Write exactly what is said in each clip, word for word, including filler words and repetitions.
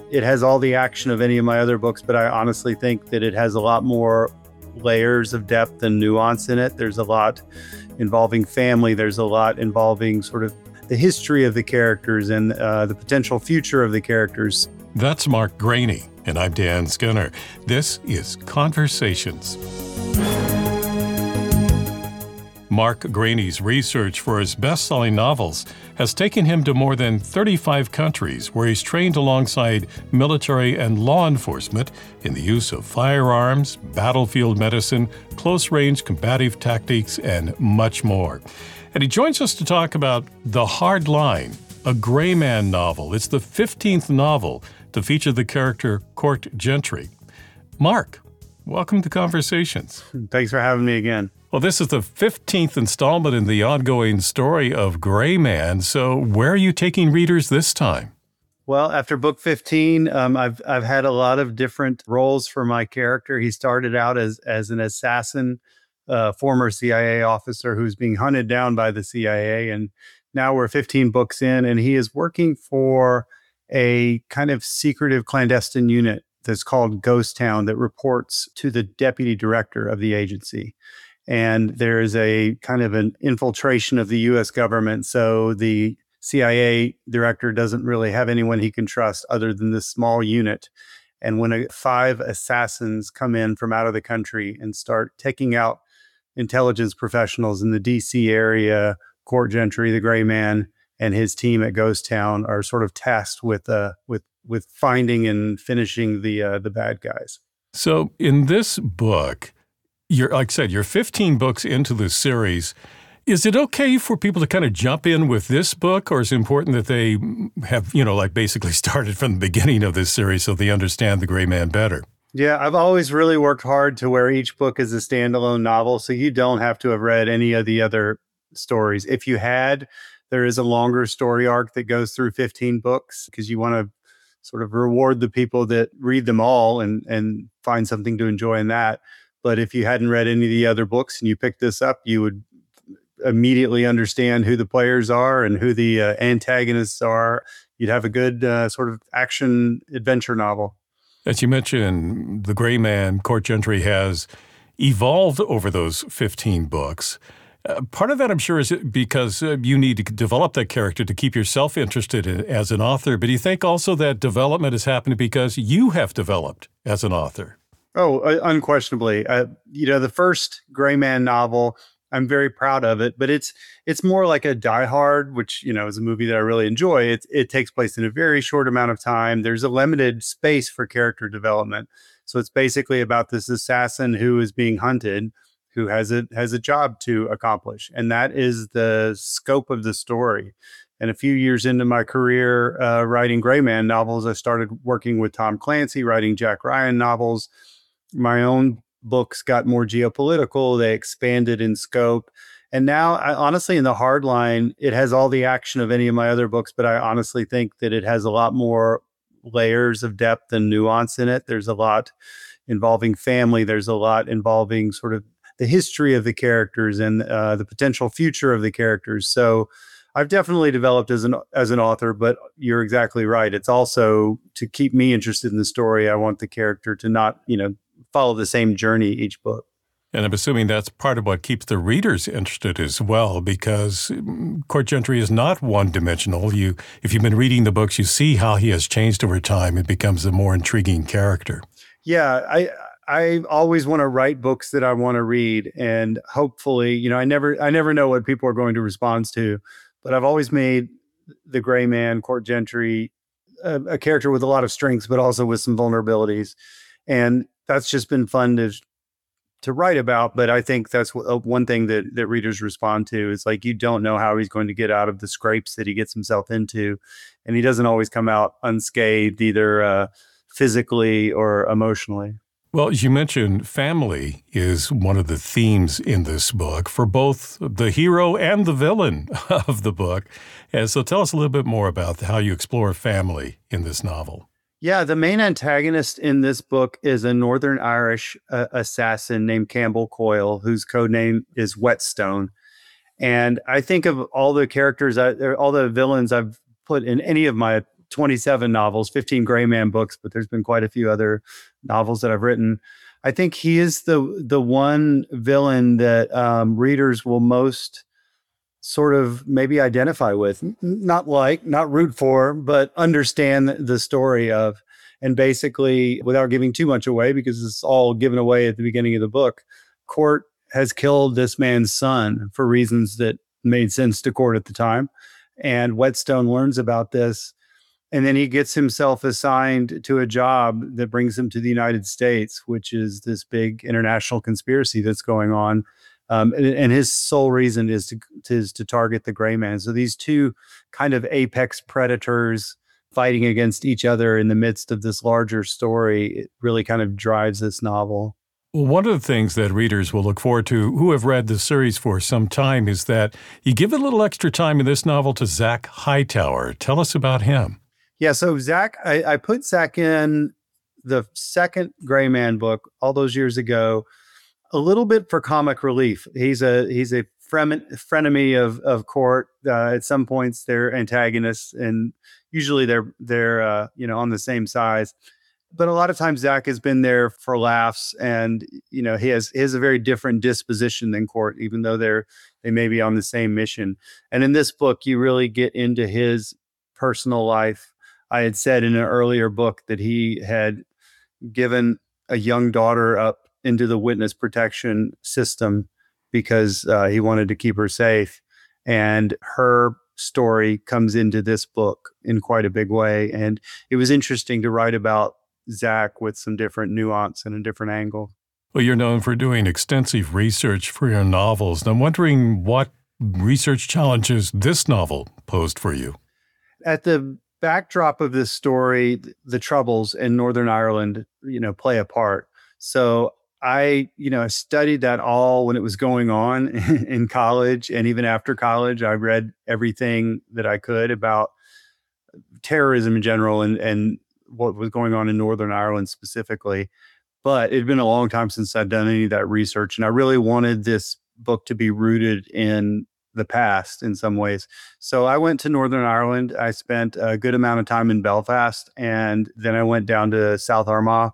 it has all the action of any of my other books, but I honestly think that it has a lot more layers of depth and nuance in it. There's a lot involving family. There's a lot involving sort of the history of the characters and uh, the potential future of the characters. That's Mark Greaney, and I'm Dan Skinner. This is Conversations. Mark Greaney's research for his best-selling novels has taken him to more than thirty-five countries where he's trained alongside military and law enforcement in the use of firearms, battlefield medicine, close-range combative tactics, and much more. And he joins us to talk about The Hard Line, a Gray Man novel. It's the fifteenth novel to feature the character Court Gentry. Mark, welcome to Conversations. Thanks for having me again. Well, this is the fifteenth installment in the ongoing story of Gray Man. So where are you taking readers this time? Well, after book fifteen, um, I've I've had a lot of different roles for my character. He started out as as an assassin, uh, former C I A officer who's being hunted down by the C I A, and now we're fifteen books in, and he is working for a kind of secretive clandestine unit that's called Ghost Town that reports to the deputy director of the agency. And there is a kind of an infiltration of the U S government. So the C I A director doesn't really have anyone he can trust other than this small unit. And when a, five assassins come in from out of the country and start taking out intelligence professionals in the D C area, Court Gentry, the Gray Man, and his team at Ghost Town are sort of tasked with uh, with with finding and finishing the uh, the bad guys. So in this book, You're, like I said, you're fifteen books into this series. Is it okay for people to kind of jump in with this book, or is it important that they have, you know, like basically started from the beginning of this series so they understand the Gray Man better? Yeah, I've always really worked hard to where each book is a standalone novel, so you don't have to have read any of the other stories. If you had, there is a longer story arc that goes through fifteen books because you want to sort of reward the people that read them all and, and find something to enjoy in that. But if you hadn't read any of the other books and you picked this up, you would immediately understand who the players are and who the uh, antagonists are. You'd have a good uh, sort of action adventure novel. As you mentioned, the Gray Man, Court Gentry, has evolved over those fifteen books. Uh, part of that, I'm sure, is because uh, you need to develop that character to keep yourself interested in, as an author. But do you think also that development has happened because you have developed as an author? Oh, uh, unquestionably. Uh, you know, the first Gray Man novel, I'm very proud of it, but it's it's more like a Die Hard, which, you know, is a movie that I really enjoy. It, it takes place in a very short amount of time. There's a limited space for character development. So it's basically about this assassin who is being hunted, who has a, has a job to accomplish. And that is the scope of the story. And a few years into my career uh, writing Gray Man novels, I started working with Tom Clancy, writing Jack Ryan novels. My own books got more geopolitical. They expanded in scope. And now, I, honestly, in The Hard Line, it has all the action of any of my other books, but I honestly think that it has a lot more layers of depth and nuance in it. There's a lot involving family. There's a lot involving sort of the history of the characters and uh, the potential future of the characters. So I've definitely developed as an as an author, but you're exactly right. It's also to keep me interested in the story. I want the character to not, you know, follow the same journey each book. And I'm assuming that's part of what keeps the readers interested as well, because Court Gentry is not one-dimensional. You, if you've been reading the books, you see how he has changed over time. It becomes a more intriguing character. Yeah, I I always want to write books that I want to read, and hopefully, you know, I never I never know what people are going to respond to, but I've always made the Gray Man, Court Gentry, a, a character with a lot of strengths, but also with some vulnerabilities, and that's just been fun to to write about. But I think that's one thing that that readers respond to is like, you don't know how he's going to get out of the scrapes that he gets himself into, and he doesn't always come out unscathed, either uh, physically or emotionally. Well, as you mentioned, family is one of the themes in this book for both the hero and the villain of the book. And so tell us a little bit more about how you explore family in this novel. Yeah, the main antagonist in this book is a Northern Irish uh, assassin named Campbell Coyle, whose code name is Whetstone. And I think of all the characters, I, all the villains I've put in any of my twenty-seven novels, fifteen Gray Man books, but there's been quite a few other novels that I've written. I think he is the the one villain that um, readers will most sort of maybe identify with, not like, not root for, but understand the story of. And basically, without giving too much away, because it's all given away at the beginning of the book, Court has killed this man's son for reasons that made sense to Court at the time. And Whetstone learns about this, and then he gets himself assigned to a job that brings him to the United States, which is this big international conspiracy that's going on. Um, and, and his sole reason is to, is to target the Gray Man. So these two kind of apex predators fighting against each other in the midst of this larger story, it really kind of drives this novel. Well, one of the things that readers will look forward to who have read the series for some time is that you give a little extra time in this novel to Zach Hightower. Tell us about him. Yeah, so Zach, I, I put Zach in the second Gray Man book all those years ago, a little bit for comic relief. He's a he's a fren- frenemy of of Court. Uh, at some points, they're antagonists, and usually they're they're uh, you know on the same size. But a lot of times Zach has been there for laughs, and you know he has he has a very different disposition than Court, even though they're they may be on the same mission. And in this book, you really get into his personal life. I had said in an earlier book that he had given a young daughter up into the witness protection system because uh, he wanted to keep her safe. And her story comes into this book in quite a big way. And it was interesting to write about Zach with some different nuance and a different angle. Well, you're known for doing extensive research for your novels. And I'm wondering what research challenges this novel posed for you. At the backdrop of this story, the Troubles in Northern Ireland, you know, play a part. So I, you know, studied that all when it was going on in college, and even after college, I read everything that I could about terrorism in general and, and what was going on in Northern Ireland specifically. But it had been a long time since I'd done any of that research, and I really wanted this book to be rooted in the past in some ways. So I went to Northern Ireland. I spent a good amount of time in Belfast, and then I went down to South Armagh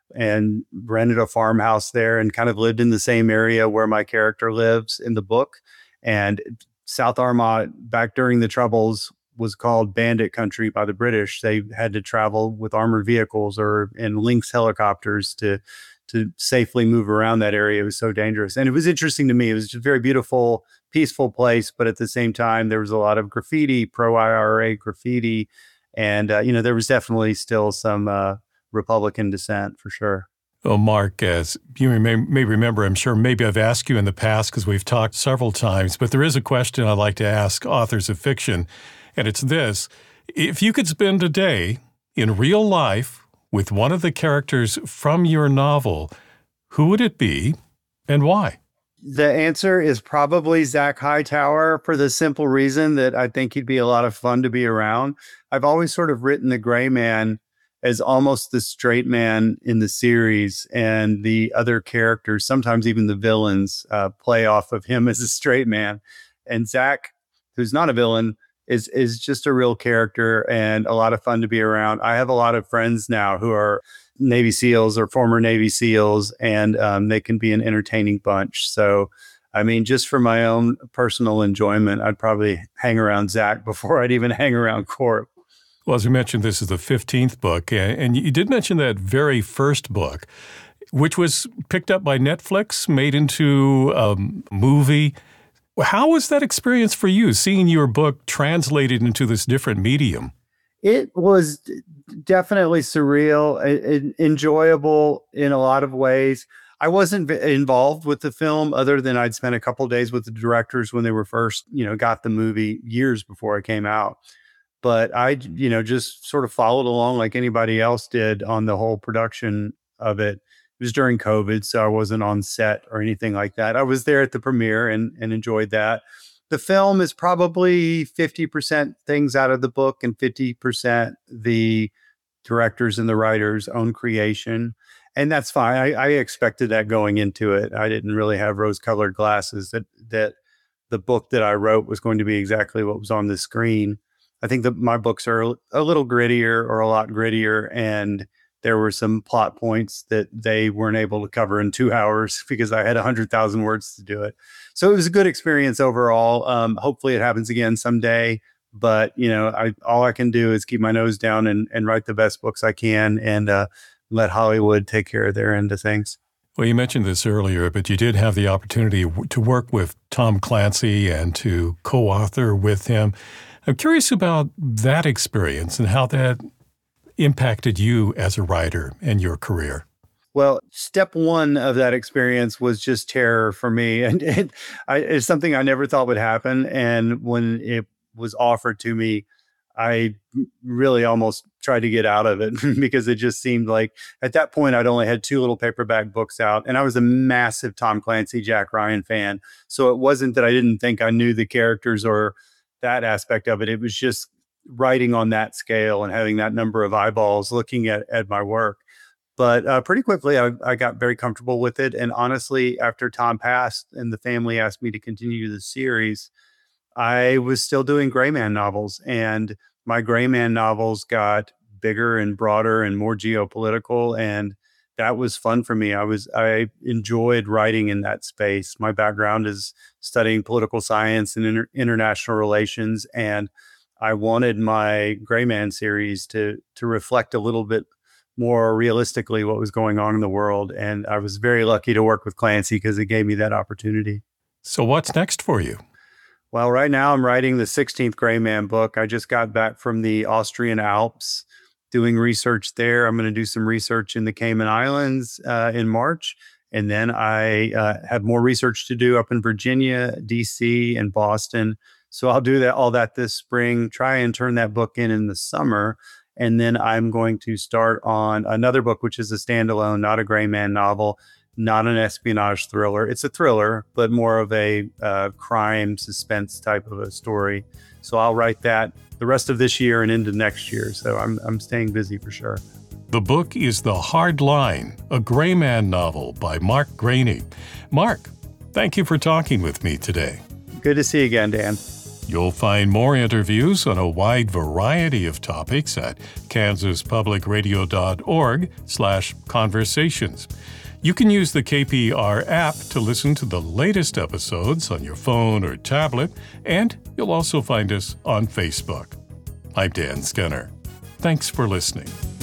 and rented a farmhouse there and kind of lived in the same area where my character lives in the book. And South Armagh, back during the Troubles, was called bandit country by the British. They had to travel with armored vehicles or in Lynx helicopters to to safely move around that area. It was so dangerous. And it was interesting to me. It was just a very beautiful, peaceful place. But at the same time, there was a lot of graffiti, pro-I R A graffiti. And, uh, you know, there was definitely still some uh, Republican dissent for sure. Well, Mark, as you may, may remember, I'm sure maybe I've asked you in the past because we've talked several times, but there is a question I like to ask authors of fiction, and it's this. If you could spend a day in real life with one of the characters from your novel, who would it be and why? The answer is probably Zach Hightower, for the simple reason that I think he'd be a lot of fun to be around. I've always sort of written the Gray Man as almost the straight man in the series, and the other characters, sometimes even the villains, uh, play off of him as a straight man. And Zach, who's not a villain, is is just a real character and a lot of fun to be around. I have a lot of friends now who are Navy SEALs or former Navy SEALs, and um, they can be an entertaining bunch. So, I mean, just for my own personal enjoyment, I'd probably hang around Zach before I'd even hang around Court. Well, as we mentioned, this is the fifteenth book, and you did mention that very first book, which was picked up by Netflix, made into a movie. How was that experience for you, seeing your book translated into this different medium? It was definitely surreal, and enjoyable in a lot of ways. I wasn't involved with the film other than I'd spent a couple of days with the directors when they were first, you know, got the movie years before it came out. But I, you know, just sort of followed along like anybody else did on the whole production of it. It was during COVID, so I wasn't on set or anything like that. I was there at the premiere and, and enjoyed that. The film is probably fifty percent things out of the book and fifty percent the directors and the writers' own creation. And that's fine. I, I expected that going into it. I didn't really have rose-colored glasses that that the book that I wrote was going to be exactly what was on the screen. I think that my books are a little grittier or a lot grittier, and there were some plot points that they weren't able to cover in two hours because I had one hundred thousand words to do it. So it was a good experience overall. Um, hopefully it happens again someday. But, you know, I all I can do is keep my nose down and, and write the best books I can and uh, let Hollywood take care of their end of things. Well, you mentioned this earlier, but you did have the opportunity to work with Tom Clancy and to co-author with him. I'm curious about that experience and how that impacted you as a writer and your career. Well, step one of that experience was just terror for me. And it, I, it's something I never thought would happen. And when it was offered to me, I really almost tried to get out of it because it just seemed like at that point I'd only had two little paperback books out, and I was a massive Tom Clancy, Jack Ryan fan. So it wasn't that I didn't think I knew the characters or that aspect of it. It was just writing on that scale and having that number of eyeballs looking at, at my work. But uh, pretty quickly, I, I got very comfortable with it. And honestly, after Tom passed and the family asked me to continue the series, I was still doing Gray Man novels, and my Gray Man novels got bigger and broader and more geopolitical, and that was fun for me. I was I enjoyed writing in that space. My background is studying political science and inter- international relations, and I wanted my Gray Man series to to reflect a little bit more realistically what was going on in the world, and I was very lucky to work with Clancy because it gave me that opportunity. So what's next for you? Well, right now I'm writing the sixteenth Gray Man book. I just got back from the Austrian Alps doing research there. I'm going to do some research in the Cayman Islands uh, in March. And then I uh, have more research to do up in Virginia, D C, and Boston. So I'll do that all that this spring, try and turn that book in in the summer. And then I'm going to start on another book, which is a standalone, not a Gray Man novel, not an espionage thriller. It's a thriller, but more of a uh, crime suspense type of a story. So I'll write that the rest of this year and into next year. So I'm I'm staying busy for sure. The book is The Hard Line, a Gray Man novel by Mark Greaney. Mark, thank you for talking with me today. Good to see you again, Dan. You'll find more interviews on a wide variety of topics at kansaspublicradio.org slash conversations. You can use the K P R app to listen to the latest episodes on your phone or tablet, and you'll also find us on Facebook. I'm Dan Skinner. Thanks for listening.